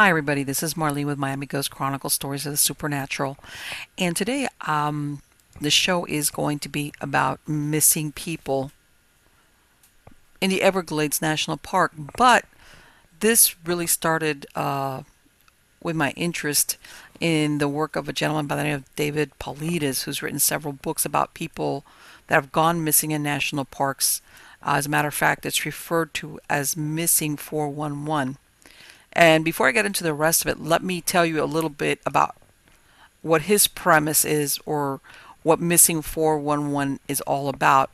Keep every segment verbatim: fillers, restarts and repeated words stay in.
Hi, everybody. This is Marlene with Miami Ghost Chronicle Stories of the Supernatural. And today, um, the show is going to be about missing people in the Everglades National Park. But this really started uh, with my interest in the work of a gentleman by the name of David Paulides, who's written several books about people that have gone missing in national parks. Uh, as a matter of fact, it's referred to as Missing four one one. And before I get into the rest of it, let me tell you a little bit about what his premise is, or what Missing four one one is all about.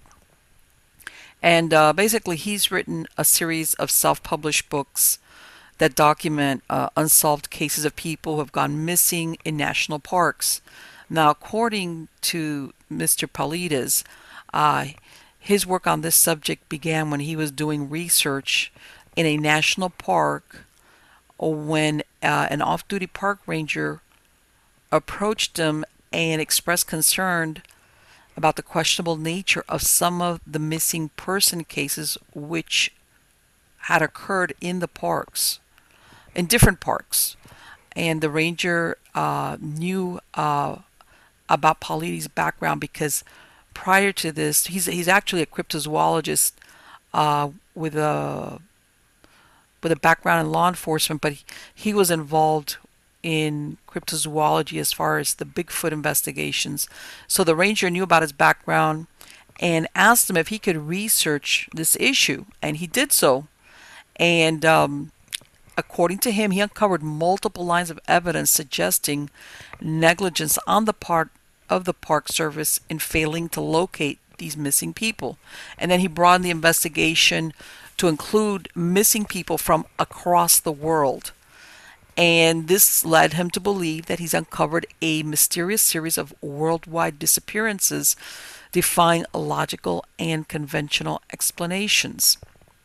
And uh, basically, he's written a series of self published books that document uh, unsolved cases of people who have gone missing in national parks. Now, according to Mister Paulides, uh, his work on this subject began when he was doing research in a national park when uh, an off duty park ranger approached him and expressed concern about the questionable nature of some of the missing person cases which had occurred in the parks, in different parks. And the ranger uh, knew uh, about Paulides' background because prior to this, he's he's actually a cryptozoologist uh, with a with a background in law enforcement, but he, he was involved in cryptozoology as far as the Bigfoot investigations. So the ranger knew about his background and asked him if he could research this issue, and he did so. And um, according to him, he uncovered multiple lines of evidence suggesting negligence on the part of the Park Service in failing to locate these missing people. And then he broadened the investigation to include missing people from across the world. And this led him to believe that he's uncovered a mysterious series of worldwide disappearances defying logical and conventional explanations.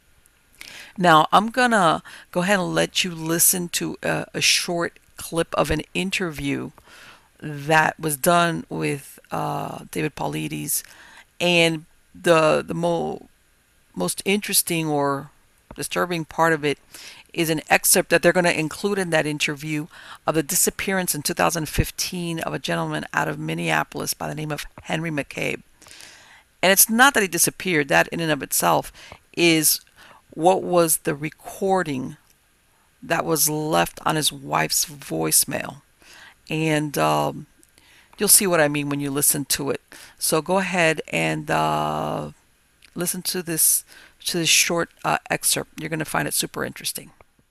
Now, I'm going to go ahead and let you listen to a, a short clip of an interview that was done with uh, David Paulides. And the, the mo- most interesting or disturbing part of it is an excerpt that they're going to include in that interview of the disappearance in two thousand fifteen of a gentleman out of Minneapolis by the name of Henry McCabe. And it's not that he disappeared, that in and of itself is what was the recording that was left on his wife's voicemail. And um, you'll see what I mean when you listen to it. So go ahead and uh, listen to this to this short uh, excerpt. You're going to find it super interesting.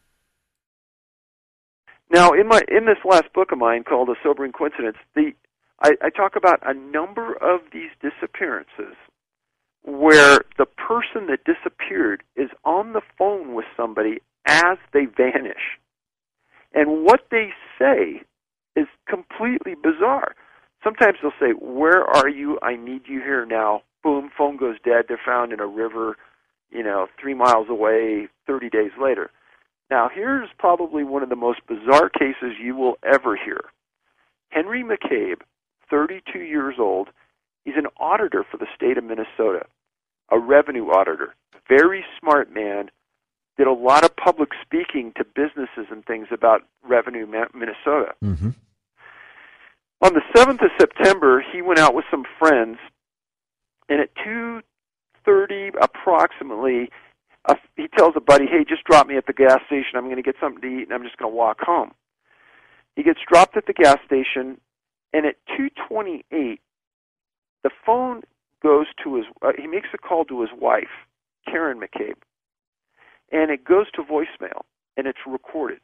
Now, in my in this last book of mine called A Sobering Coincidence, the I, I talk about a number of these disappearances where the person that disappeared is on the phone with somebody as they vanish. And what they say is completely bizarre. Sometimes they'll say, "Where are you? I need you here now." Boom, phone goes dead. They're found in a river, you know, three miles away thirty days later. Now, here's probably one of the most bizarre cases you will ever hear. Henry McCabe, thirty-two years old, he's an auditor for the state of Minnesota, a revenue auditor. Very smart man, did a lot of public speaking to businesses and things about revenue Minnesota. Mm-hmm. On the seventh of September, he went out with some friends, and at two thirty approximately, Uh, he tells a buddy, "Hey, just drop me at the gas station. I'm going to get something to eat, and I'm just going to walk home." He gets dropped at the gas station, and at two twenty-eight, the phone goes to his. Uh, he makes a call to his wife, Karen McCabe, and it goes to voicemail, and it's recorded.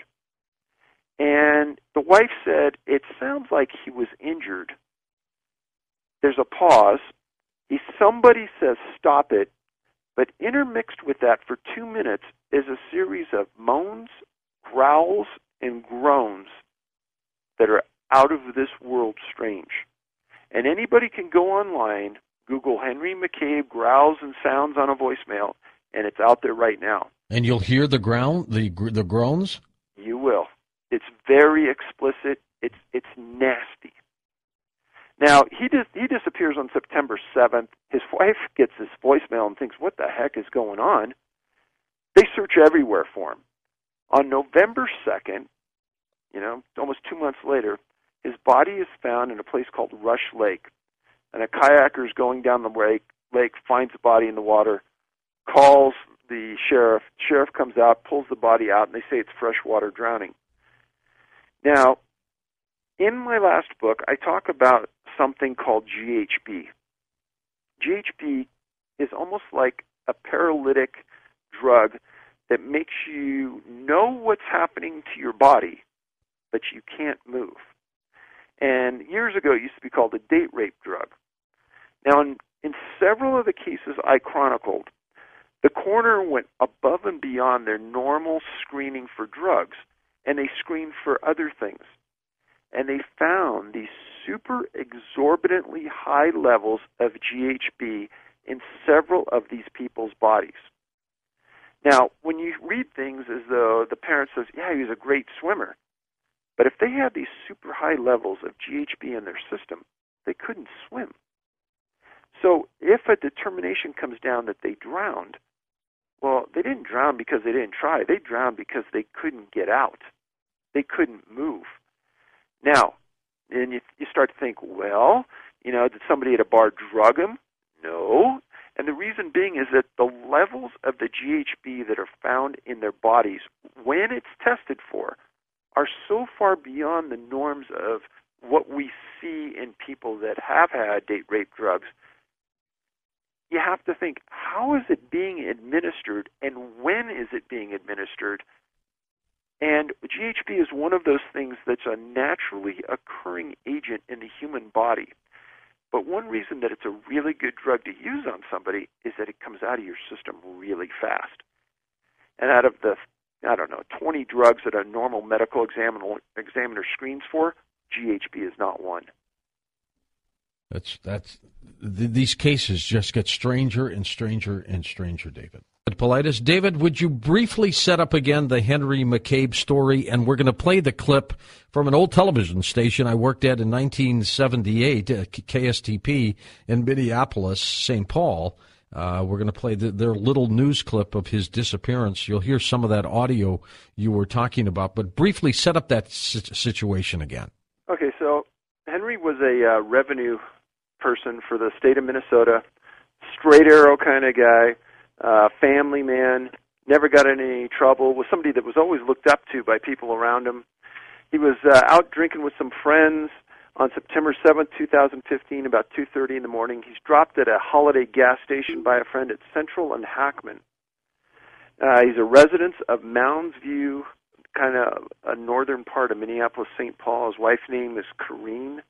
And the wife said, "It sounds like he was injured." There's a pause. He, somebody says, "Stop it." But intermixed with that for two minutes is a series of moans, growls, and groans that are out of this world strange. And anybody can go online, Google Henry McCabe growls and sounds on a voicemail, and it's out there right now. And you'll hear the ground, the the groans? You will. It's very explicit. It's it's nasty. Now, he dis- he disappears on September seventh. His wife gets this voicemail and thinks, "What the heck is going on?" They search everywhere for him. On November second, you know, almost two months later, his body is found in a place called Rush Lake. And a kayaker is going down the lake, lake, finds the body in the water, calls the sheriff. Sheriff comes out, pulls the body out, and they say it's freshwater drowning. Now, in my last book, I talk about something called G H B. G H B is almost like a paralytic drug that makes you know what's happening to your body, but you can't move. And years ago, it used to be called a date rape drug. Now, in, in several of the cases I chronicled, the coroner went above and beyond their normal screening for drugs, and they screened for other things. And they found these super exorbitantly high levels of G H B in several of these people's bodies. Now, when you read things as though the parent says, yeah, he was a great swimmer, but if they had these super high levels of G H B in their system, they couldn't swim. So if a determination comes down that they drowned, well, they didn't drown because they didn't try. They drowned because they couldn't get out. They couldn't move. Now, and you, you start to think, well, you know, did somebody at a bar drug him? No. And the reason being is that the levels of the G H B that are found in their bodies, when it's tested for, are so far beyond the norms of what we see in people that have had date rape drugs. You have to think, how is it being administered and when is it being administered? And G H B is one of those things that's a naturally occurring agent in the human body. But one reason that it's a really good drug to use on somebody is that it comes out of your system really fast. And out of the, I don't know, twenty drugs that a normal medical examiner, examiner screens for, G H B is not one. That's that's th- these cases just get stranger and stranger and stranger, David. Paulides. David, would you briefly set up again the Henry McCabe story? And we're going to play the clip from an old television station I worked at in nineteen seventy-eight, uh, K S T P in Minneapolis, Saint Paul. Uh, we're going to play the, their little news clip of his disappearance. You'll hear some of that audio you were talking about, but briefly set up that situation again. Okay, so Henry was a uh, revenue person for the state of Minnesota, straight arrow kind of guy. Uh, family man, never got in any trouble, was somebody that was always looked up to by people around him. He was uh, out drinking with some friends on September seventh, two thousand fifteen, about two thirty in the morning. He's dropped at a holiday gas station by a friend at Central and Hackman. Uh, he's a resident of Mounds View, kind of a northern part of Minneapolis, Saint Paul. His wife's name is Corrine.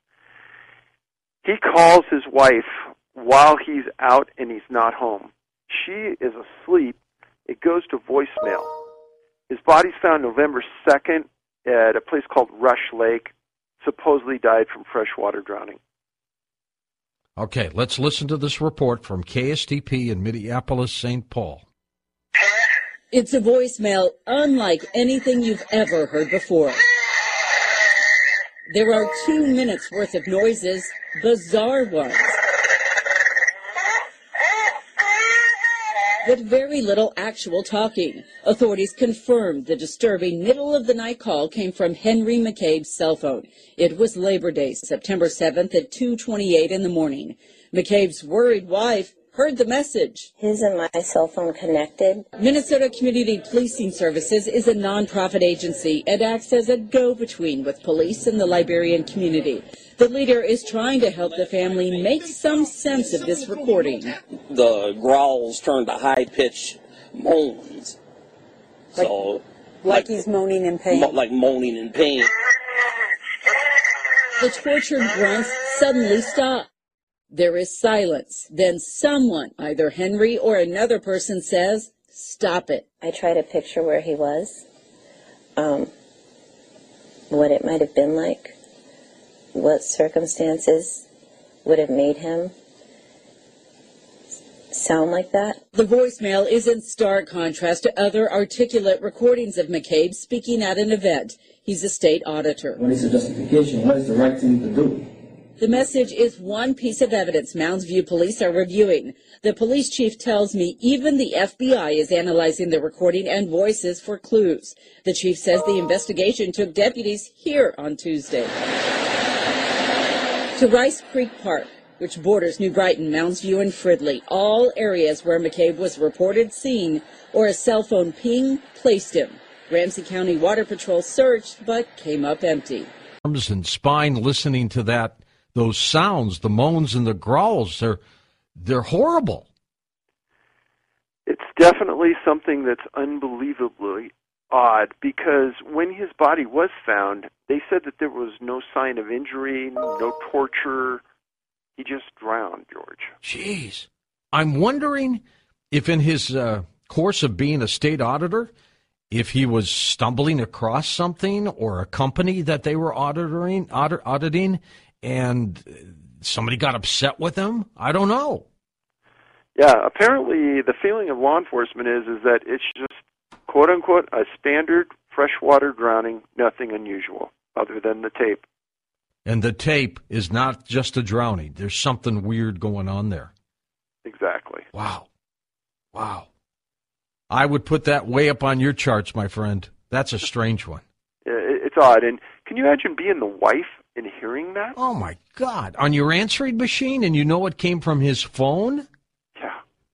He calls his wife while he's out and he's not home. She is asleep. It goes to voicemail. His body's found November second at a place called Rush Lake. Supposedly died from freshwater drowning. Okay, let's listen to this report from K S T P in Minneapolis, Saint Paul. It's a voicemail unlike anything you've ever heard before. There are two minutes worth of noises, bizarre ones, but very little actual talking. Authorities confirmed the disturbing middle-of-the-night call came from Henry McCabe's cell phone. It was Labor Day, September seventh at two twenty-eight in the morning. McCabe's worried wife heard the message. His and my cell phone connected. Minnesota Community Policing Services is a nonprofit agency and acts as a go-between with police and the Liberian community. The leader is trying to help the family make some sense of this recording. The growls turned to high-pitched moans. Like, so, like, like he's moaning in pain. Mo- like moaning in pain. The tortured grunts suddenly stop. There is silence. Then someone, either Henry or another person, says, "Stop it." I try to picture where he was, um, what it might have been like, what circumstances would have made him sound like that. The voicemail is in stark contrast to other articulate recordings of McCabe speaking at an event. He's a state auditor. When it's a justification, what is the right thing to do? The message is one piece of evidence Mounds View police are reviewing. The police chief tells me even the F B I is analyzing the recording and voices for clues. The chief says the investigation took deputies here on Tuesday. To Rice Creek Park, which borders New Brighton, Mounds View, and Fridley, all areas where McCabe was reported seen or a cell phone ping placed him. Ramsey County Water Patrol searched, but came up empty. Arms and spine listening to that, those sounds, the moans and the growls, they're, they're horrible. It's definitely something that's unbelievably odd, because when his body was found, they said that there was no sign of injury, no torture. He just drowned, George. Jeez. I'm wondering if in his uh, course of being a state auditor, if he was stumbling across something or a company that they were auditing, audit, auditing and somebody got upset with him. I don't know. Yeah, apparently the feeling of law enforcement is is that it's just, quote-unquote, a standard freshwater drowning, nothing unusual other than the tape. And the tape is not just a drowning. There's something weird going on there. Exactly. Wow. Wow. I would put that way up on your charts, my friend. That's a strange one. It's odd. And can you imagine being the wife and hearing that? Oh, my God. On your answering machine, and you know it came from his phone? Yeah.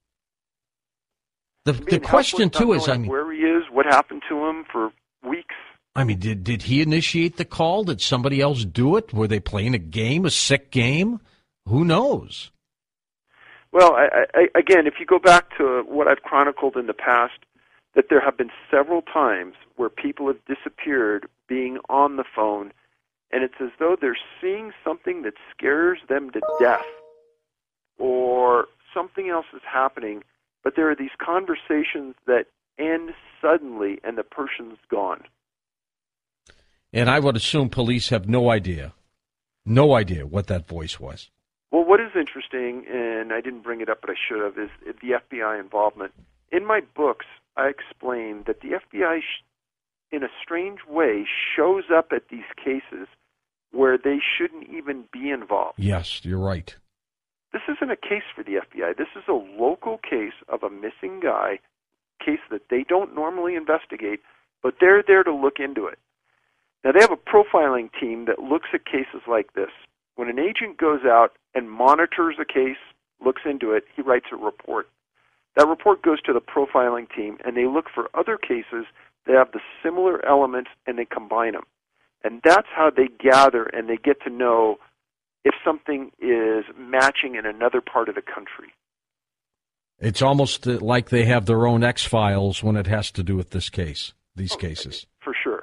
The, I mean, the question, too, is, I mean... where he is, what happened to him for weeks. I mean, did did he initiate the call? Did somebody else do it? Were they playing a game, a sick game? Who knows? Well, I, I, again, if you go back to what I've chronicled in the past, that there have been several times where people have disappeared being on the phone, and it's as though they're seeing something that scares them to death, or something else is happening, but there are these conversations that end suddenly and the person's gone. And I would assume police have no idea, no idea what that voice was. Well, what is interesting, and I didn't bring it up, but I should have, is the F B I involvement. In my books, I explain that the F B I, sh- in a strange way, shows up at these cases where they shouldn't even be involved. Yes, you're right. This isn't a case for the F B I. This is a local case of a missing guy, case that they don't normally investigate, but they're there to look into it. Now, they have a profiling team that looks at cases like this. When an agent goes out and monitors a case, looks into it, he writes a report. That report goes to the profiling team, and they look for other cases that have the similar elements, and they combine them. And that's how they gather and they get to know if something is matching in another part of the country. It's almost like they have their own X-Files when it has to do with this case, these oh, cases. For sure.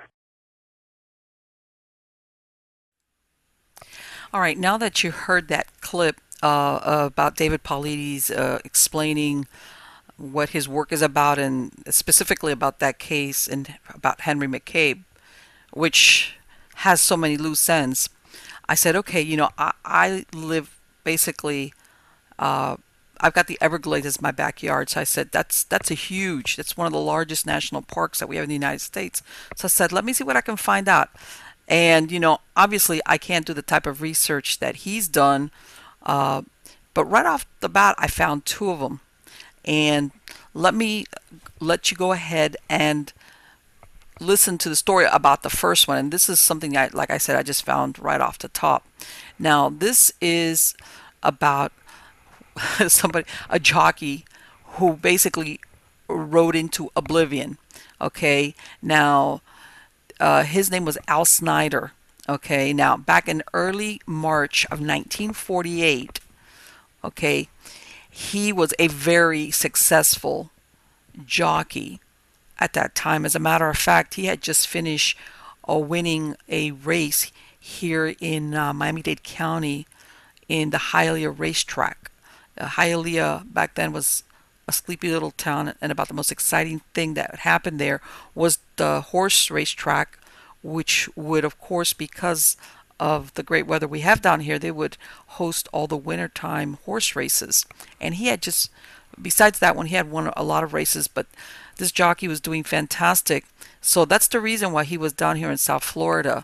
All right, now that you heard that clip uh, about David Paulides uh, explaining what his work is about, and specifically about that case and about Henry McCabe, which has so many loose ends, I said, okay, you know, I, I live basically, uh, I've got the Everglades as my backyard. So I said, that's that's a huge, that's one of the largest national parks that we have in the United States. So I said, let me see what I can find out. And, you know, obviously I can't do the type of research that he's done, uh, but right off the bat, I found two of them. And let me let you go ahead and listen to the story about the first one. And this is something I, like I said, I just found right off the top. Now, this is about somebody, a jockey who basically rode into oblivion. Okay. Now, uh, his name was Al Snyder. Okay. Now, back in early March of nineteen forty-eight, okay, he was a very successful jockey at that time. As a matter of fact, he had just finished uh, winning a race here in uh, Miami-Dade County in the Hialeah racetrack. Uh, Hialeah back then was a sleepy little town, and about the most exciting thing that happened there was the horse racetrack, which would, of course, because of the great weather we have down here, they would host all the wintertime horse races. And he had just, besides that one, he had won a lot of races, but this jockey was doing fantastic. So that's the reason why he was down here in South Florida.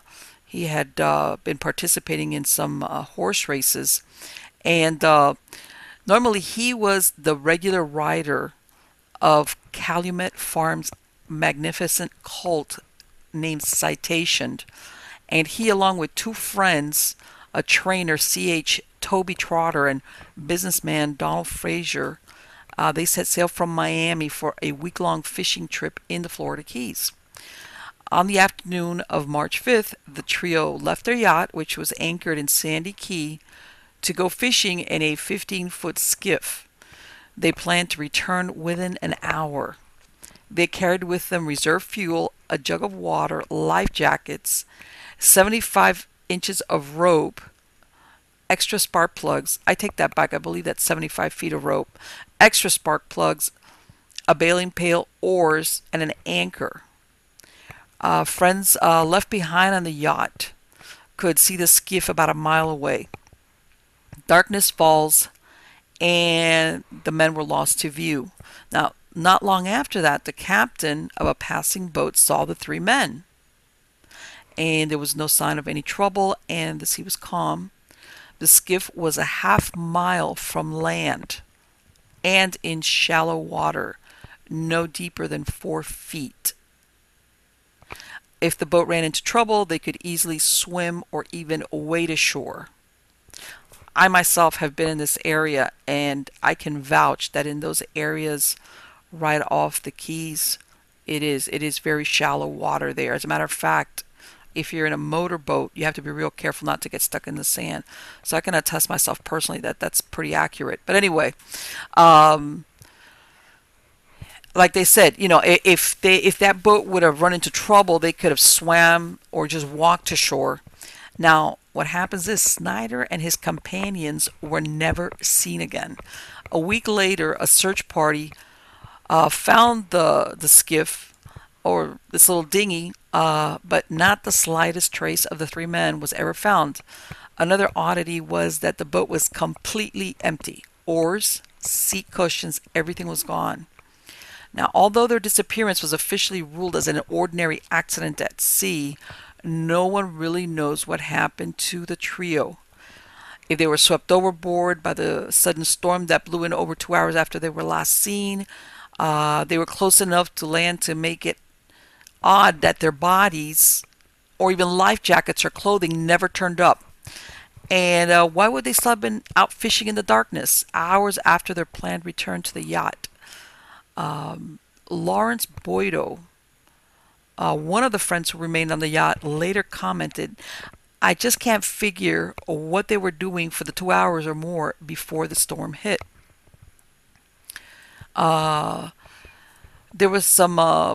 He had uh, been participating in some uh, horse races, and uh, normally he was the regular rider of Calumet Farms' magnificent colt named Citation, and he, along with two friends, a trainer, C H. Toby Trotter, and businessman Donald Frazier, uh, they set sail from Miami for a week-long fishing trip in the Florida Keys. On the afternoon of March fifth, the trio left their yacht, which was anchored in Sandy Key, to go fishing in a fifteen-foot skiff. They planned to return within an hour. They carried with them reserve fuel, a jug of water, life jackets, seventy-five inches of rope, extra spark plugs. I take that back. I believe that's seventy-five feet of rope, extra spark plugs, a bailing pail, oars, and an anchor. Uh, friends uh, left behind on the yacht could see the skiff about a mile away. Darkness falls, and the men were lost to view. Now, not long after that, the captain of a passing boat saw the three men, and there was no sign of any trouble, and the sea was calm. The skiff was a half mile from land and in shallow water, no deeper than four feet. If the boat ran into trouble, they could easily swim or even wade ashore. I myself have been in this area, and I can vouch that in those areas right off the Keys, it is it is very shallow water there. As a matter of fact, if you're in a motorboat, you have to be real careful not to get stuck in the sand. So I can attest myself personally that that's pretty accurate. But anyway, um, like they said, you know, if they if that boat would have run into trouble, they could have swam or just walked to shore. Now, what happens is Snyder and his companions were never seen again. A week later, a search party uh, found the the skiff, or this little dinghy, uh, but not the slightest trace of the three men was ever found. Another oddity was that the boat was completely empty. Oars, seat cushions, everything was gone. Now, although their disappearance was officially ruled as an ordinary accident at sea, no one really knows what happened to the trio. If they were swept overboard by the sudden storm that blew in over two hours after they were last seen, uh, they were close enough to land to make it odd that their bodies or even life jackets or clothing never turned up. And uh, why would they still have been out fishing in the darkness hours after their planned return to the yacht? Um, Lawrence Boydo, uh, one of the friends who remained on the yacht, later commented, "I just can't figure what they were doing for the two hours or more before the storm hit." Uh, there was some uh,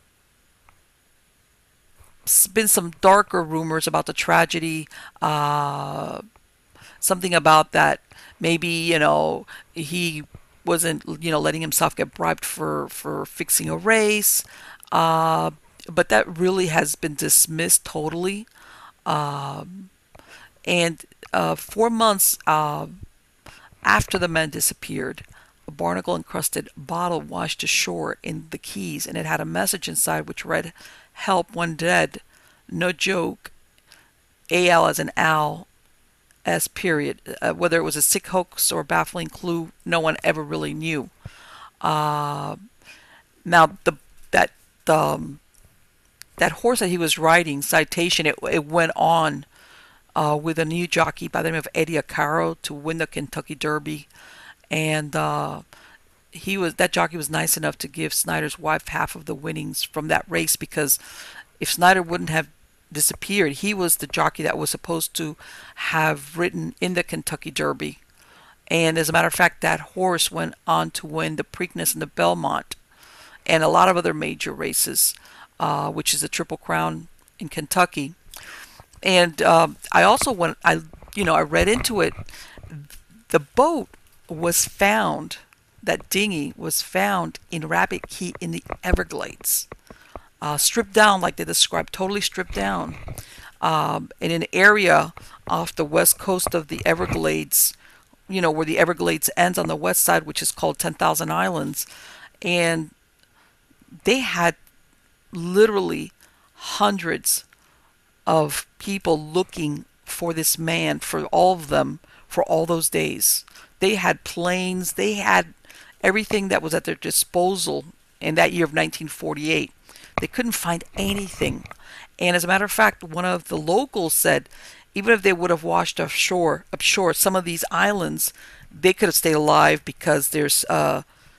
been some darker rumors about the tragedy. Uh, something about that maybe, you know, he wasn't, you know, letting himself get bribed for, for fixing a race. Uh, but that really has been dismissed totally. Um, and uh, four months uh, after the men disappeared, a barnacle-encrusted bottle washed ashore in the Keys, and it had a message inside which read, "Help, one dead. No joke. A L as an owl. S period." Uh, whether it was a sick hoax or a baffling clue, no one ever really knew. Uh, now, the that um, that horse that he was riding, Citation, it, it went on uh, with a new jockey by the name of Eddie Acaro to win the Kentucky Derby, and uh, he was that jockey was nice enough to give Snyder's wife half of the winnings from that race, because if Snyder wouldn't have disappeared, he was the jockey that was supposed to have ridden in the Kentucky Derby. And as a matter of fact, that horse went on to win the Preakness and the Belmont and a lot of other major races, uh, which is the Triple Crown in Kentucky. And um, I also went, I you know, I read into it. The boat was found, that dinghy was found in Rabbit Key in the Everglades. Uh, stripped down, like they described, totally stripped down, um, in an area off the west coast of the Everglades, you know, where the Everglades ends on the west side, which is called ten thousand Islands. And they had literally hundreds of people looking for this man, for all of them, for all those days. They had planes, they had everything that was at their disposal in that year of nineteen forty-eight. They couldn't find anything. And as a matter of fact, one of the locals said, even if they would have washed offshore, upshore, some of these islands, they could have stayed alive because there's uh,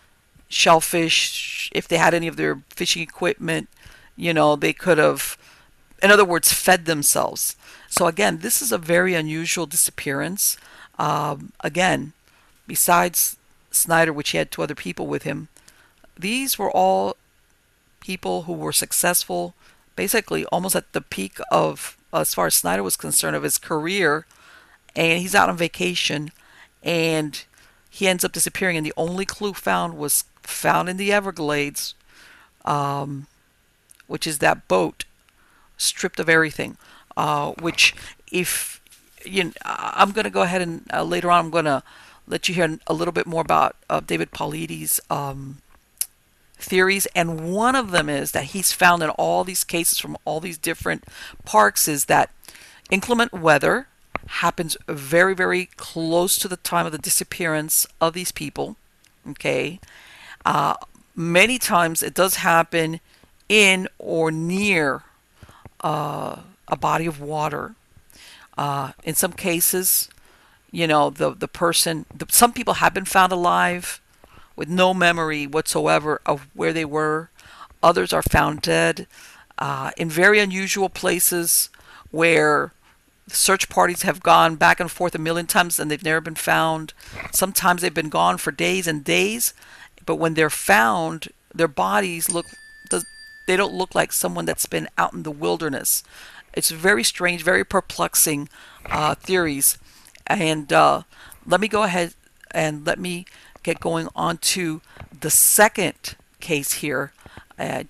shellfish. If they had any of their fishing equipment, you know, they could have, in other words, fed themselves. So again, this is a very unusual disappearance. Um, again, besides Snyder, which he had two other people with him, these were all people who were successful, basically almost at the peak of, as far as Snyder was concerned, of his career, and he's out on vacation, and he ends up disappearing, and the only clue found was found in the Everglades, um, which is that boat stripped of everything, uh, which if you know, I'm going to go ahead and uh, later on I'm going to let you hear a little bit more about uh, David Paulides' um, theories, and one of them is that he's found in all these cases from all these different parks is that inclement weather happens very, very close to the time of the disappearance of these people. Okay, uh, many times it does happen in or near uh, a body of water. Uh, in some cases, you know, the the person, the, some people have been found alive with no memory whatsoever of where they were. Others are found dead uh, in very unusual places where search parties have gone back and forth a million times and they've never been found. Sometimes they've been gone for days and days, but when they're found, their bodies look, they don't look like someone that's been out in the wilderness. It's very strange, very perplexing uh, theories. And uh, let me go ahead and let me get going on to the second case here. Uh,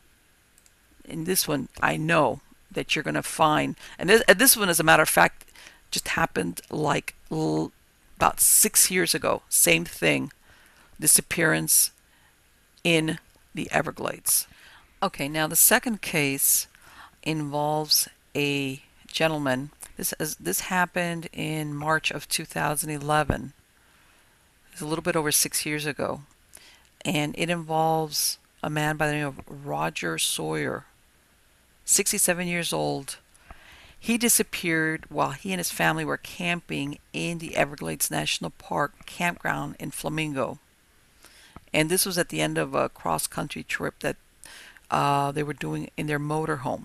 in this one, I know that you're going to find, and this, and this one, as a matter of fact, just happened like l- about six years ago. Same thing, disappearance in the Everglades. Okay, now the second case involves a gentleman. This is, this happened in March of two thousand eleven. It's a little bit over six years ago, and it involves a man by the name of Roger Sawyer, sixty-seven years old. He disappeared while he and his family were camping in the Everglades National Park campground in Flamingo. And this was at the end of a cross-country trip that uh, they were doing in their motorhome.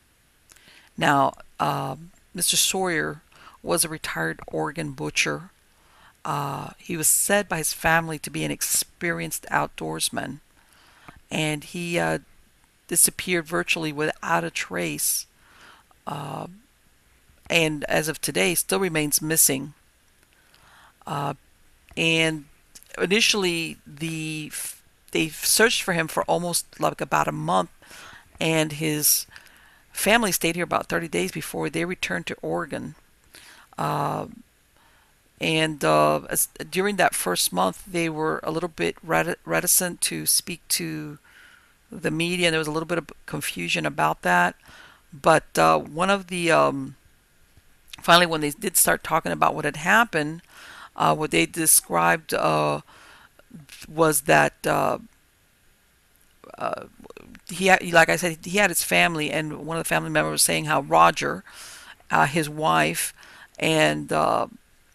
Now, uh, Mister Sawyer was a retired Oregon butcher. Uh, he was said by his family to be an experienced outdoorsman, and he uh, disappeared virtually without a trace, uh, and as of today still remains missing. Uh, and initially the they searched for him for almost like about a month, and his family stayed here about thirty days before they returned to Oregon. Uh, and uh, as, during that first month, they were a little bit reticent to speak to the media, and there was a little bit of confusion about that. But uh, one of the um, finally, when they did start talking about what had happened, uh, what they described uh, was that uh, uh, he had, like I said, he had his family, and one of the family members was saying how Roger, uh, his wife, and uh,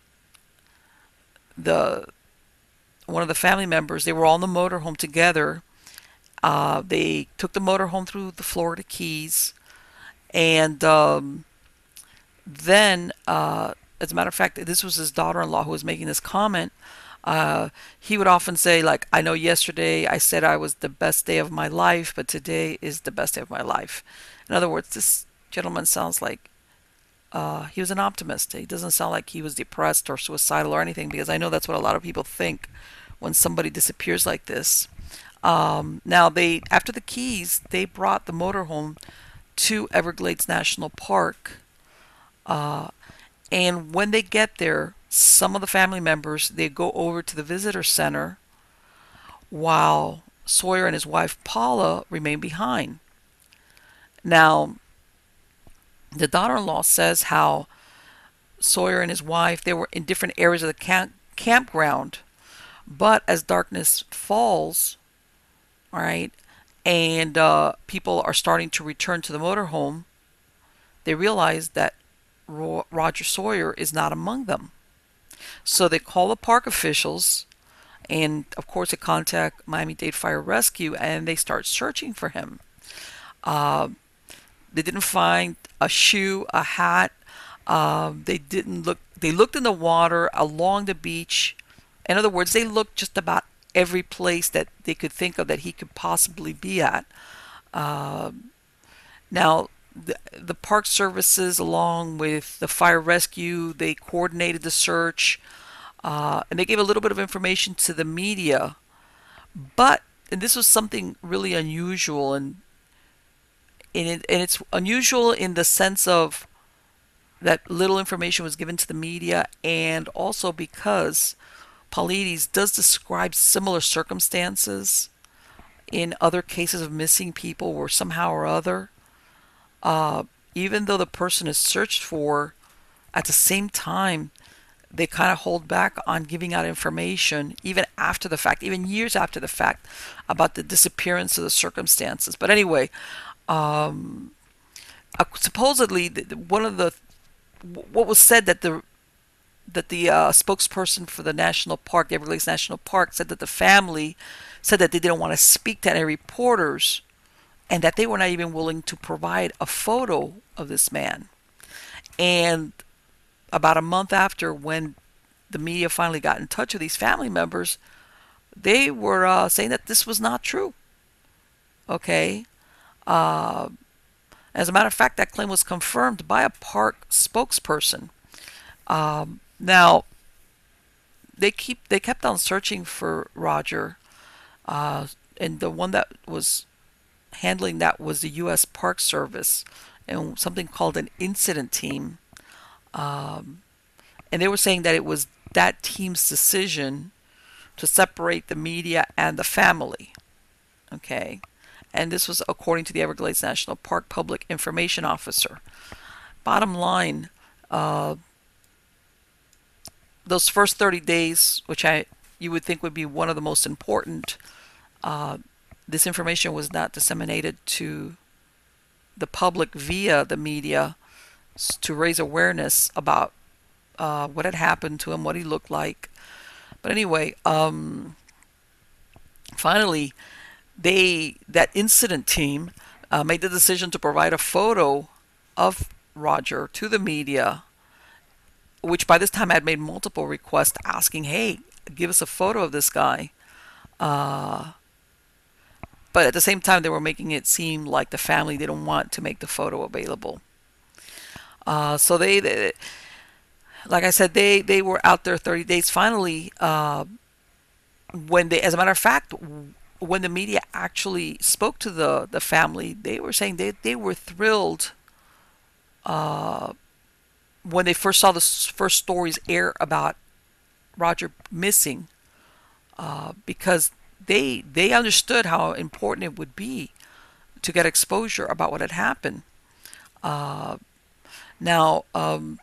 the one of the family members, they were all in the motorhome together. Uh, they took the motorhome through the Florida Keys, and um, then, uh, as a matter of fact, this was his daughter-in-law who was making this comment. Uh, he would often say, like, I know yesterday I said I was the best day of my life, but today is the best day of my life. In other words, this gentleman sounds like uh, he was an optimist. He doesn't sound like he was depressed or suicidal or anything, because I know that's what a lot of people think when somebody disappears like this. Um, now, they after the Keys, they brought the motorhome to Everglades National Park, uh, and when they get there, some of the family members, they go over to the visitor center while Sawyer and his wife Paula remain behind. Now, The daughter-in-law says how Sawyer and his wife, they were in different areas of the camp- campground, but as darkness falls, all right, and uh, people are starting to return to the motorhome, they realize that Ro- Roger Sawyer is not among them. So they call the park officials, and of course they contact Miami-Dade Fire Rescue, and they start searching for him. Uh, they didn't find a shoe, a hat. Uh, they didn't look. They looked in the water along the beach. In other words, they looked just about every place that they could think of that he could possibly be at. Uh, now, the, the park services, along with the fire rescue, they coordinated the search, uh, and they gave a little bit of information to the media. But, and this was something really unusual, and and, it, and it's unusual in the sense of that little information was given to the media, and also because Paulides does describe similar circumstances in other cases of missing people where somehow or other, uh, even though the person is searched for, at the same time, they kind of hold back on giving out information, even after the fact, even years after the fact, about the disappearance of the circumstances. But anyway, um, uh, supposedly, one of the what was said that the that the uh, spokesperson for the national park, the Everglades National Park, said that the family said that they didn't want to speak to any reporters, and that they were not even willing to provide a photo of this man. And about a month after, when the media finally got in touch with these family members, they were uh, saying that this was not true. Okay. Uh, as a matter of fact, that claim was confirmed by a park spokesperson. Um, now, they keep they kept on searching for Roger, uh, and the one that was handling that was the U S Park Service and something called an incident team. Um, and they were saying that it was that team's decision to separate the media and the family. Okay. And this was according to the Everglades National Park Public Information Officer. Bottom line, uh, those first thirty days, which I you would think would be one of the most important, uh, this information was not disseminated to the public via the media to raise awareness about uh, what had happened to him, what he looked like. But anyway, um, finally, they that incident team uh, made the decision to provide a photo of Roger to the media, which by this time had made multiple requests asking, hey, give us a photo of this guy. Uh, but at the same time, they were making it seem like the family didn't want to make the photo available. Uh, so they, they, like I said, they, they were out there thirty days. Finally, uh, when they, as a matter of fact, when the media actually spoke to the, the family, they were saying they, they were thrilled uh, when they first saw the first stories air about Roger missing, uh, because they they understood how important it would be to get exposure about what had happened. Uh, now, um,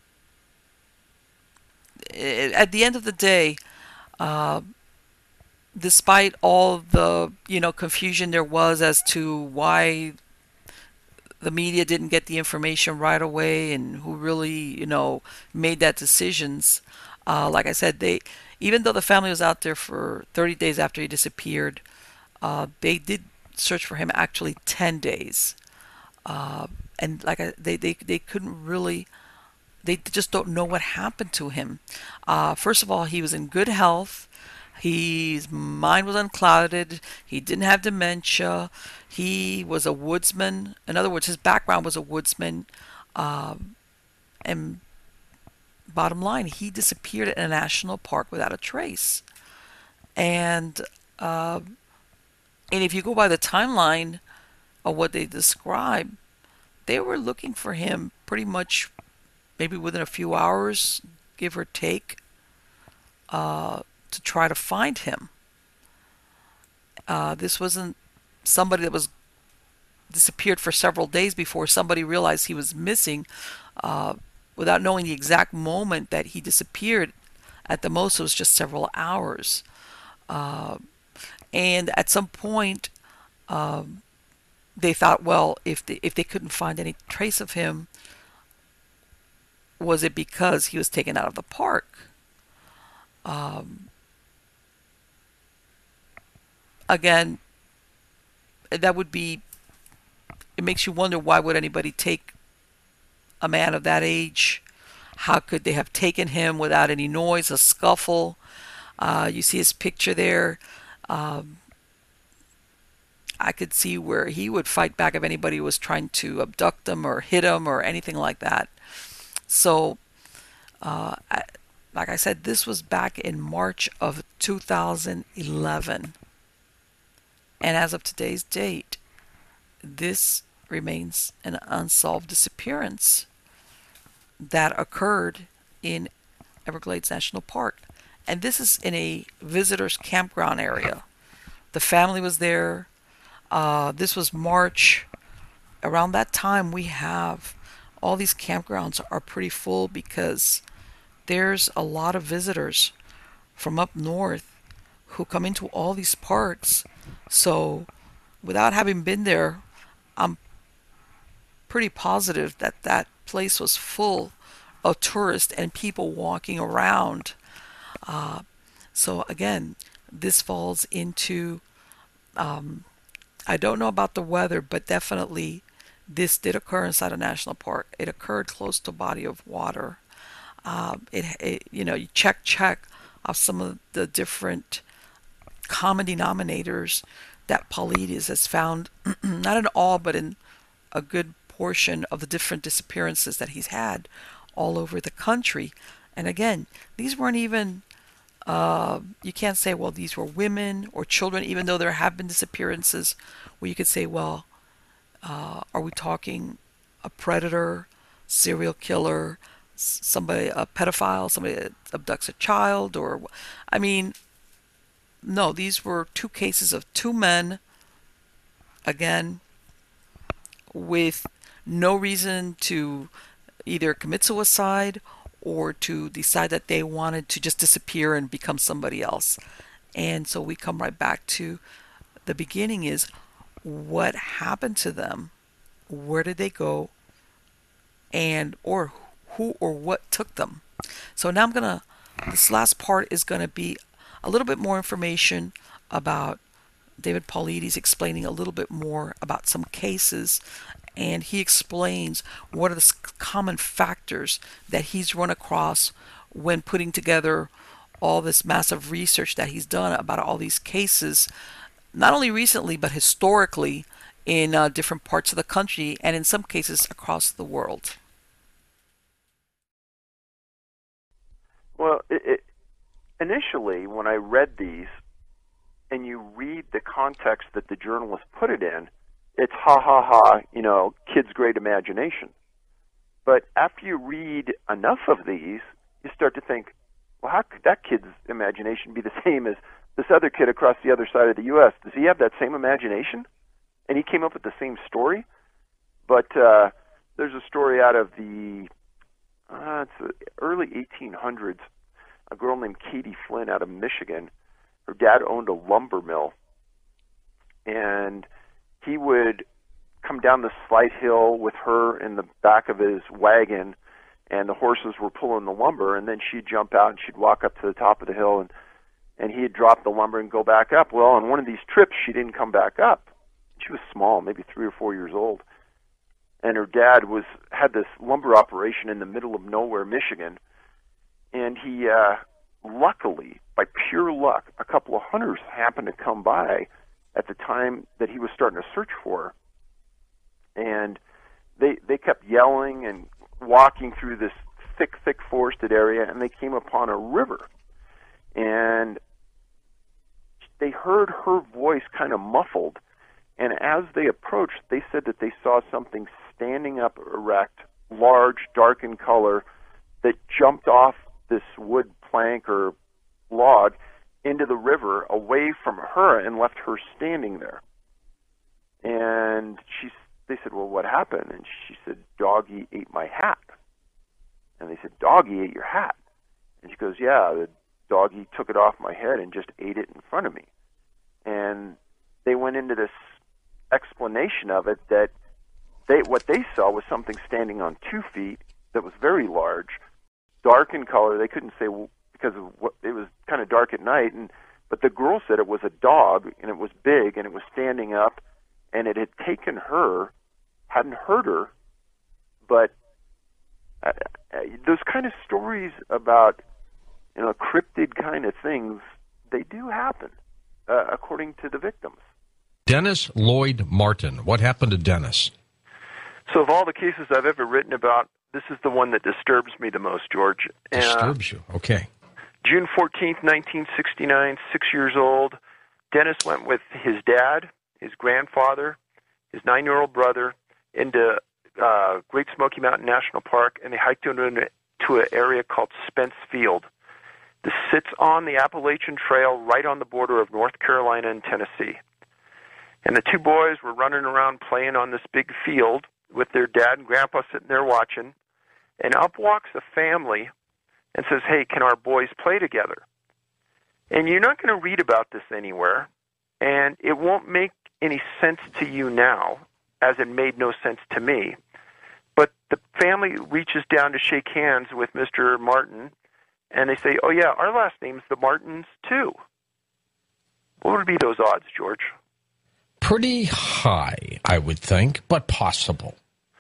it, at the end of the day, uh, despite all the you know confusion there was as to why the media didn't get the information right away and who really you know made that decisions, uh, like I said, they even though the family was out there for thirty days after he disappeared, uh, they did search for him actually ten days, uh, and like I, they they they couldn't really. They just don't know what happened to him. Uh, first of all, he was in good health. His mind was unclouded. He didn't have dementia. He was a woodsman. In other words, his background was a woodsman. Um, and bottom line, he disappeared in a national park without a trace. And uh, and if you go by the timeline of what they describe, they were looking for him pretty much maybe within a few hours, give or take, uh, to try to find him. Uh, this wasn't somebody that was disappeared for several days before somebody realized he was missing, uh, without knowing the exact moment that he disappeared. At the most, it was just several hours. Uh, and at some point, um, they thought, well, if they, if they couldn't find any trace of him, was it because he was taken out of the park? Um, again, that would be, it makes you wonder, why would anybody take a man of that age? How could they have taken him without any noise, a scuffle? Uh, you see his picture there. Um, I could see where he would fight back if anybody was trying to abduct him or hit him or anything like that. So, uh, I, like I said, this was back in March of two thousand eleven. And as of today's date, this remains an unsolved disappearance that occurred in Everglades National Park. And this is in a visitors campground area. The family was there. Uh, this was March. Around that time, we have all these campgrounds are pretty full because there's a lot of visitors from up north who come into all these parks. So without having been there, I'm pretty positive that that place was full of tourists and people walking around. Uh, so again, this falls into, um, I don't know about the weather, but definitely this did occur inside a national park. It occurred close to a body of water. Um, it, it, you know, you check, check off some of the different common denominators that Paulides has found, not in all, but in a good portion of the different disappearances that he's had all over the country. And again, these weren't even, uh, you can't say, well, these were women or children, even though there have been disappearances where you could say, well, uh, are we talking a predator, serial killer, somebody, a pedophile, somebody that abducts a child, or, I mean, no, these were two cases of two men, again, with no reason to either commit suicide or to decide that they wanted to just disappear and become somebody else. And so we come right back to the beginning is, what happened to them? Where did they go? And or who or what took them? So now I'm gonna, this last part is gonna be a little bit more information about David Paulides, explaining a little bit more about some cases, and he explains what are the common factors that he's run across when putting together all this massive research that he's done about all these cases, not only recently but historically in uh, different parts of the country and in some cases across the world. Well, it, it, initially when I read these, and you read the context that the journalist put it in, it's ha ha ha, you know, kid's great imagination. But after you read enough of these, you start to think, well, how could that kid's imagination be the same as this other kid across the other side of the U S? Does he have that same imagination? And he came up with the same story? But uh, there's a story out of the uh, it's the early eighteen hundreds, a girl named Katie Flynn out of Michigan. Her dad owned a lumber mill, and he would come down the slight hill with her in the back of his wagon, and the horses were pulling the lumber, and then she'd jump out and she'd walk up to the top of the hill, and, and he'd drop the lumber and go back up. Well, on one of these trips, she didn't come back up. She was small, maybe three or four years old, and her dad was had this lumber operation in the middle of nowhere, Michigan, and he, uh, luckily, by pure luck, a couple of hunters happened to come by at the time that he was starting to search for her. And they they kept yelling and walking through this thick, thick forested area, and they came upon a river. And they heard her voice kind of muffled, and as they approached, they said that they saw something standing up erect, large, dark in color, that jumped off this wood plank or log into the river away from her and left her standing there. And she they said, well, what happened? And she said, Doggy ate my hat. And they said, Doggy ate your hat? And she goes, yeah, the doggy took it off my head and just ate it in front of me. And they went into this explanation of it that they what they saw was something standing on two feet that was very large, dark in color. They couldn't say because of what, it was kind of dark at night, and but the girl said it was a dog, and it was big, and it was standing up, and it had taken her, hadn't hurt her, but uh, those kind of stories about, you know, cryptid kind of things, they do happen, uh, according to the victims. Dennis Lloyd Martin. What happened to Dennis? So of all the cases I've ever written about, this is the one that disturbs me the most, George. Disturbs uh, you, okay. June fourteenth, nineteen sixty-nine, six years old. Dennis went with his dad, his grandfather, his nine-year-old brother into uh, Great Smoky Mountain National Park, and they hiked into an, to an area called Spence Field. This sits on the Appalachian Trail right on the border of North Carolina and Tennessee. And the two boys were running around playing on this big field with their dad and grandpa sitting there watching. And up walks a family and says, hey, can our boys play together? And you're not going to read about this anywhere, and it won't make any sense to you now, as it made no sense to me. But the family reaches down to shake hands with Mister Martin, and they say, oh, yeah, our last name's the Martins, too. What would be those odds, George? Pretty high, I would think, but possible.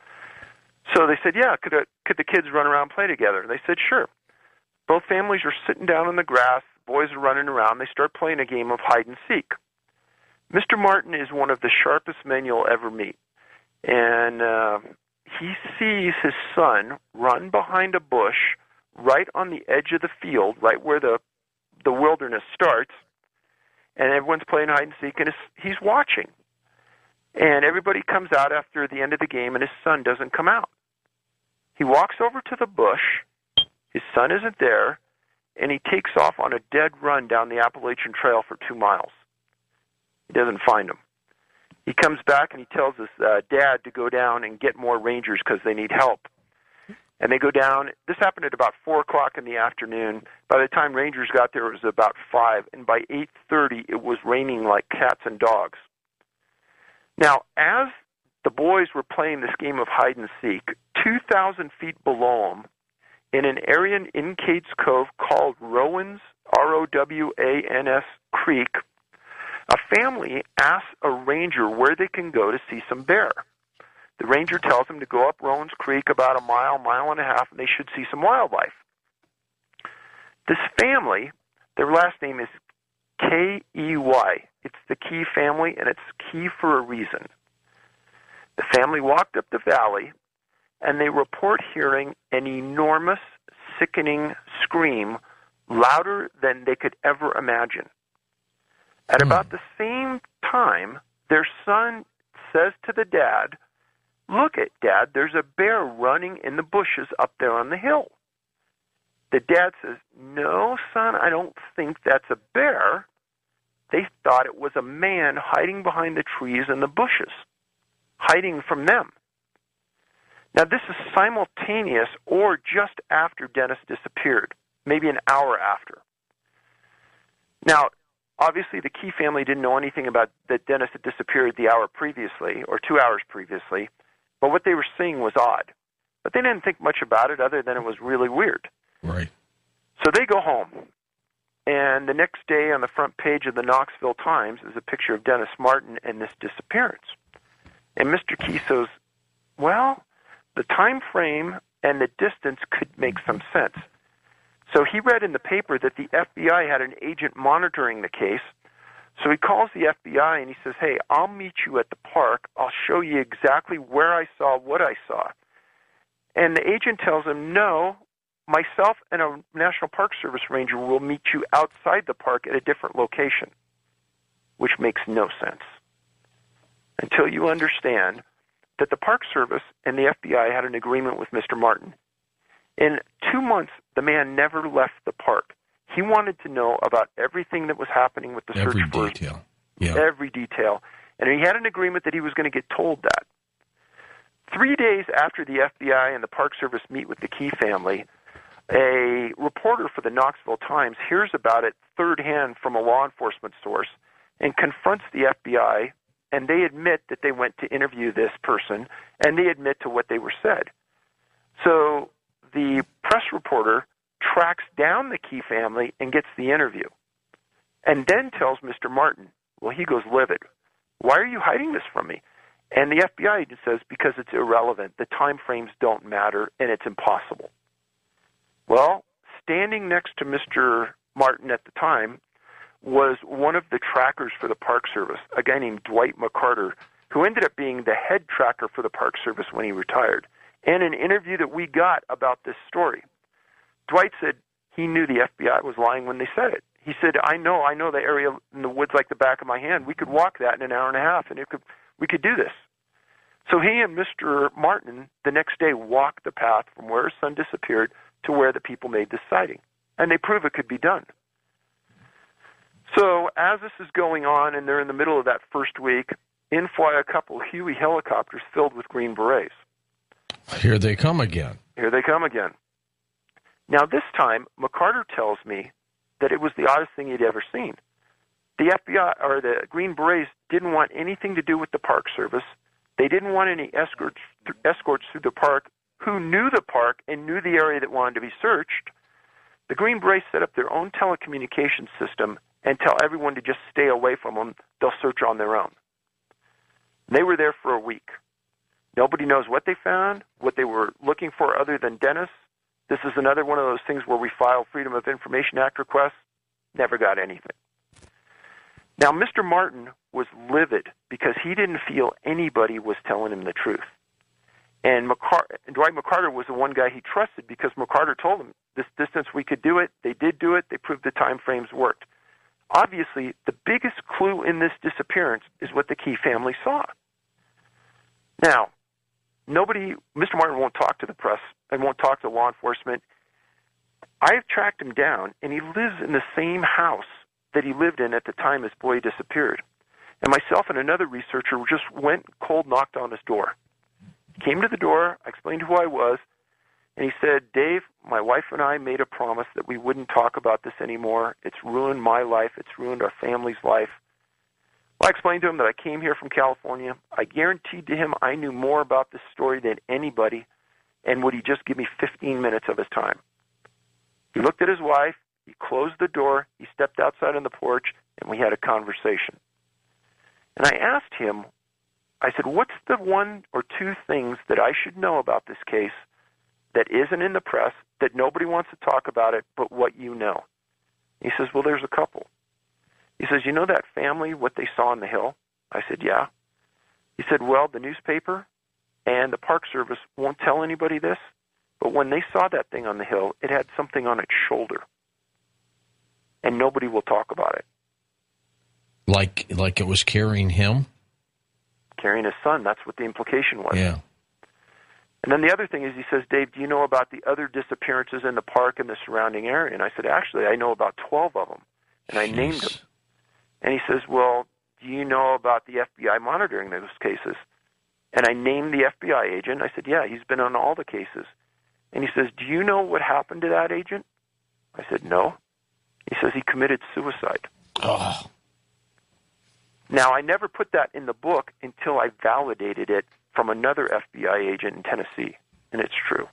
So they said, yeah, could, a, could the kids run around and play together? And they said, sure. Both families are sitting down on the grass. The boys are running around. They start playing a game of hide and seek. Mister Martin is one of the sharpest men you'll ever meet. And uh, he sees his son run behind a bush right on the edge of the field, right where the, the wilderness starts. And everyone's playing hide and seek, and he's watching. And everybody comes out after the end of the game, and his son doesn't come out. He walks over to the bush. His son isn't there, and he takes off on a dead run down the Appalachian Trail for two miles. He doesn't find him. He comes back, and he tells his uh, dad to go down and get more rangers because they need help. And they go down. This happened at about four o'clock in the afternoon. By the time rangers got there, it was about five. And by eight thirty, it was raining like cats and dogs. Now, as the boys were playing this game of hide and seek, two thousand feet below them, in an area in Cades Cove called Rowan's, R O W A N S Creek, a family asks a ranger where they can go to see some bear. The ranger tells them to go up Rowan's Creek about a mile, mile and a half, and they should see some wildlife. This family, their last name is K E Y. It's the Key family, and it's Key for a reason. The family walked up the valley, and they report hearing an enormous, sickening scream, louder than they could ever imagine. At about the same time, their son says to the dad, look at Dad, there's a bear running in the bushes up there on the hill. The dad says, no, son, I don't think that's a bear. They thought it was a man hiding behind the trees and the bushes, hiding from them. Now, this is simultaneous or just after Dennis disappeared, maybe an hour after. Now, obviously, the Key family didn't know anything about that Dennis had disappeared the hour previously or two hours previously, but what they were seeing was odd. But they didn't think much about it other than it was really weird. Right. So they go home. And the next day on the front page of the Knoxville Times is a picture of Dennis Martin and this disappearance. And Mister Key says, well, the time frame and the distance could make some sense. So he read in the paper that the F B I had an agent monitoring the case. So he calls the F B I and he says, hey, I'll meet you at the park. I'll show you exactly where I saw what I saw. And the agent tells him, no, myself and a National Park Service ranger will meet you outside the park at a different location, which makes no sense until you understand that the Park Service and the F B I had an agreement with Mister Martin. In two months, the man never left the park. He wanted to know about everything that was happening with the every search for detail. Yeah. Every detail. And he had an agreement that he was going to get told that. Three days after the F B I and the Park Service meet with the Key family, a reporter for the Knoxville Times hears about it third hand from a law enforcement source and confronts the F B I, and they admit that they went to interview this person, and they admit to what they were said. So the press reporter tracks down the Key family and gets the interview, and then tells Mister Martin, well, he goes livid. Why are you hiding this from me? And the F B I agent says, because it's irrelevant. The time frames don't matter, and it's impossible. Well, standing next to Mister Martin at the time was one of the trackers for the Park Service, a guy named Dwight McCarter, who ended up being the head tracker for the Park Service when he retired. And an interview that we got about this story, Dwight said he knew the F B I was lying when they said it. He said, I know, I know the area in the woods like the back of my hand. We could walk that in an hour and a half, and it could, we could do this. So he and Mister Martin the next day walked the path from where his son disappeared to where the people made this sighting. And they prove it could be done. So as this is going on, and they're in the middle of that first week, in fly a couple Huey helicopters filled with Green Berets. Here they come again. Here they come again. Now this time, McCarter tells me that it was the oddest thing he'd ever seen. The F B I, or the Green Berets, didn't want anything to do with the Park Service. They didn't want any escorts, escorts through the park who knew the park and knew the area that wanted to be searched. The Green Berets set up their own telecommunications system and tell everyone to just stay away from them. They'll search on their own. They were there for a week. Nobody knows what they found, what they were looking for other than Dennis. This is another one of those things where we file Freedom of Information Act requests. Never got anything. Now, Mister Martin was livid because he didn't feel anybody was telling him the truth. And McCar- Dwight McCarter was the one guy he trusted because McCarter told him, this distance we could do it. They did do it. They proved the time frames worked. Obviously, the biggest clue in this disappearance is what the Key family saw. Now, nobody, Mister Martin won't talk to the press and won't talk to law enforcement. I've tracked him down, and he lives in the same house that he lived in at the time his boy disappeared. And myself and another researcher just went cold knocked on his door. Came to the door, I explained who I was, and he said, Dave, my wife and I made a promise that we wouldn't talk about this anymore. It's ruined my life. It's ruined our family's life. Well, I explained to him that I came here from California. I guaranteed to him I knew more about this story than anybody, and would he just give me fifteen minutes of his time? He looked at his wife, he closed the door, he stepped outside on the porch, and we had a conversation. And I asked him, I said, what's the one or two things that I should know about this case that isn't in the press, that nobody wants to talk about it, but what you know? He says, well, there's a couple. He says, you know that family, what they saw on the hill? I said, yeah. He said, well, the newspaper and the Park Service won't tell anybody this, but when they saw that thing on the hill, it had something on its shoulder, and nobody will talk about it. Like, like it was carrying him? Carrying his son, that's what the implication was. Yeah. And then the other thing is, he says, Dave, do you know about the other disappearances in the park and the surrounding area? And I said, actually, I know about twelve of them, and I Jeez. named them. And he says, well, do you know about the F B I monitoring those cases? And I named the F B I agent. I said, yeah, he's been on all the cases. And he says, do you know what happened to that agent? I said, no. He says he committed suicide. Oh. Now, I never put that in the book until I validated it from another F B I agent in Tennessee, and it's true.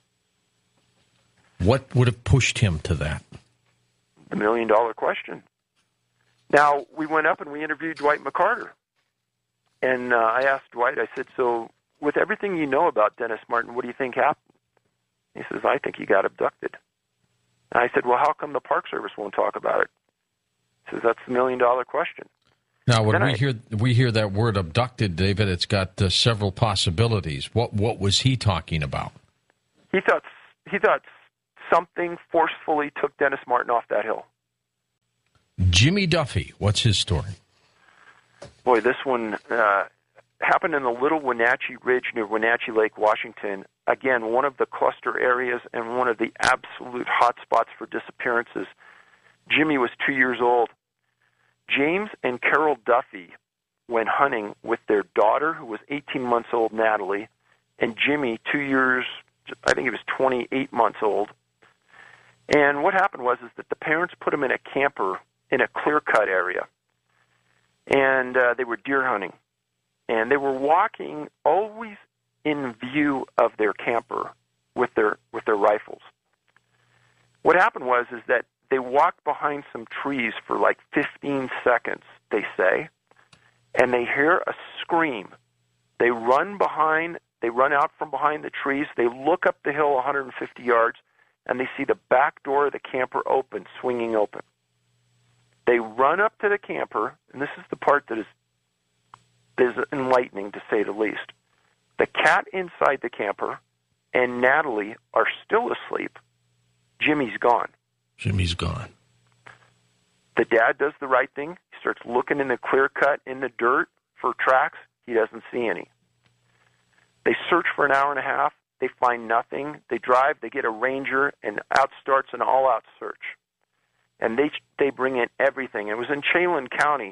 What would have pushed him to that? The million-dollar question. Now, we went up and we interviewed Dwight McCarter, and uh, I asked Dwight, I said, so with everything you know about Dennis Martin, what do you think happened? He says, I think he got abducted. And I said, well, how come the Park Service won't talk about it? He says, that's the million-dollar question. Now, when Then we I, hear we hear that word abducted, David, it's got uh, several possibilities. What what was he talking about? He thought he thought something forcefully took Dennis Martin off that hill. Jimmy Duffy, what's his story? Boy, this one uh, happened in the Little Wenatchee Ridge near Wenatchee Lake, Washington. Again, one of the cluster areas and one of the absolute hot spots for disappearances. Jimmy was two years old. James and Carol Duffy went hunting with their daughter, who was eighteen months old, Natalie, and Jimmy, two years, I think he was twenty-eight months old. And what happened was is that the parents put him in a camper in a clear-cut area, and uh, they were deer hunting. And they were walking always in view of their camper with their with their rifles. What happened was is that they walked behind some trees for like fifteen seconds, they say, and they hear a scream. They run behind, they run out from behind the trees, they look up the hill one hundred fifty yards, and they see the back door of the camper open, swinging open. They run up to the camper, and this is the part that is, is enlightening, to say the least. The cat inside the camper and Natalie are still asleep. Jimmy's gone. Jimmy's gone. The dad does the right thing. He starts looking in the clear cut, in the dirt, for tracks. He doesn't see any. They search for an hour and a half. They find nothing. They drive. They get a ranger, and out starts an all-out search. And they they bring in everything. It was in Chelan County.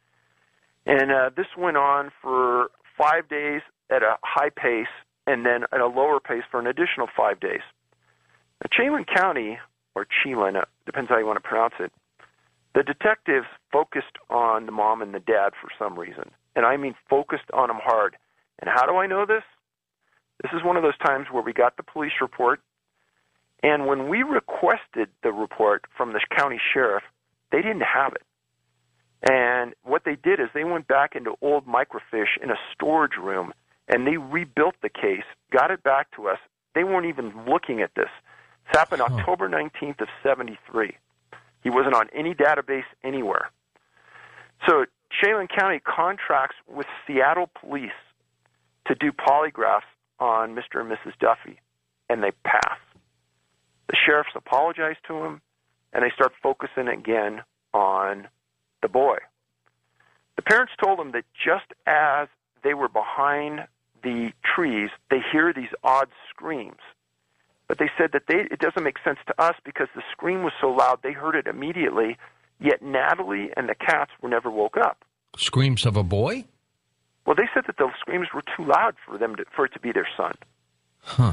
And uh, this went on for five days at a high pace, and then at a lower pace for an additional five days. Now, Chelan County, or Chelan, uh, depends how you want to pronounce it, the detectives focused on the mom and the dad for some reason. And I mean focused on them hard. And how do I know this? This is one of those times where we got the police report, and when we requested the report from the county sheriff, they didn't have it. And what they did is they went back into old microfiche in a storage room, and they rebuilt the case, got it back to us. They weren't even looking at this. This happened huh. October nineteenth of seventy-three. He wasn't on any database anywhere. So Chelan County contracts with Seattle police to do polygraphs on Mister and Missus Duffy, and they pass. The sheriffs apologize to him, and they start focusing again on the boy. The parents told him that just as they were behind the trees, they hear these odd screams. But they said that they, it doesn't make sense to us because the scream was so loud, they heard it immediately, yet Natalie and the cats were never woke up. Screams of a boy? Well, they said that the screams were too loud for them to, for it to be their son. Huh.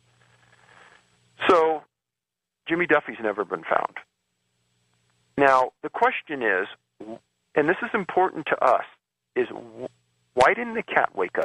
So Jimmy Duffy's never been found. Now, the question is, and this is important to us, is why didn't the cat wake up?